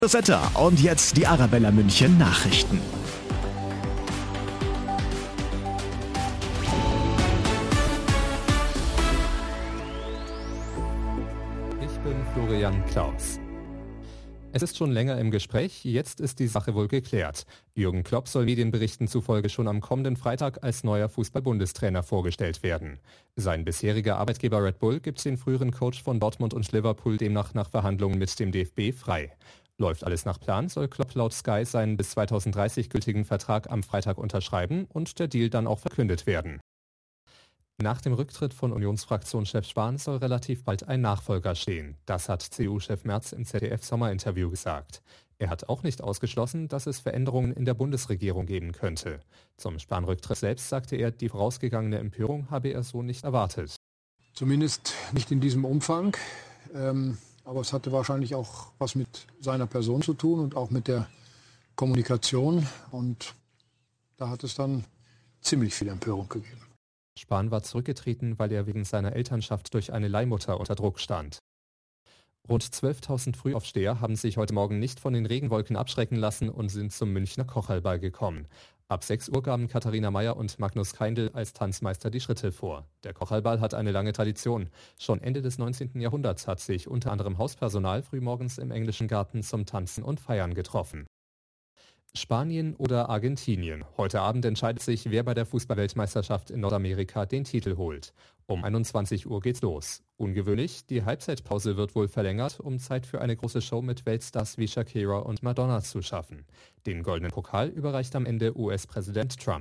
Das Wetter und jetzt die Arabella München Nachrichten. Ich bin Florian Klaus. Es ist schon länger im Gespräch, jetzt ist die Sache wohl geklärt. Jürgen Klopp soll Medienberichten zufolge schon am kommenden Freitag als neuer Fußball-Bundestrainer vorgestellt werden. Sein bisheriger Arbeitgeber Red Bull gibt den früheren Coach von Dortmund und Liverpool demnach nach Verhandlungen mit dem DFB frei. Läuft alles nach Plan, soll Klopp laut Sky seinen bis 2030 gültigen Vertrag am Freitag unterschreiben und der Deal dann auch verkündet werden. Nach dem Rücktritt von Unionsfraktionschef Spahn soll relativ bald ein Nachfolger stehen. Das hat CDU-Chef Merz im ZDF-Sommerinterview gesagt. Er hat auch nicht ausgeschlossen, dass es Veränderungen in der Bundesregierung geben könnte. Zum Spahn-Rücktritt selbst sagte er, die vorausgegangene Empörung habe er so nicht erwartet. Zumindest nicht in diesem Umfang. Aber es hatte wahrscheinlich auch was mit seiner Person zu tun und auch mit der Kommunikation. Und da hat es dann ziemlich viel Empörung gegeben. Spahn war zurückgetreten, weil er wegen seiner Elternschaft durch eine Leihmutter unter Druck stand. Rund 12.000 Frühaufsteher haben sich heute Morgen nicht von den Regenwolken abschrecken lassen und sind zum Münchner Kochallball gekommen. Ab 6 Uhr gaben Katharina Mayer und Magnus Keindl als Tanzmeister die Schritte vor. Der Kochallball hat eine lange Tradition. Schon Ende des 19. Jahrhunderts hat sich unter anderem Hauspersonal frühmorgens im englischen Garten zum Tanzen und Feiern getroffen. Spanien oder Argentinien. Heute Abend entscheidet sich, wer bei der Fußball-Weltmeisterschaft in Nordamerika den Titel holt. Um 21 Uhr geht's los. Ungewöhnlich, die Halbzeitpause wird wohl verlängert, um Zeit für eine große Show mit Weltstars wie Shakira und Madonna zu schaffen. Den goldenen Pokal überreicht am Ende US-Präsident Trump.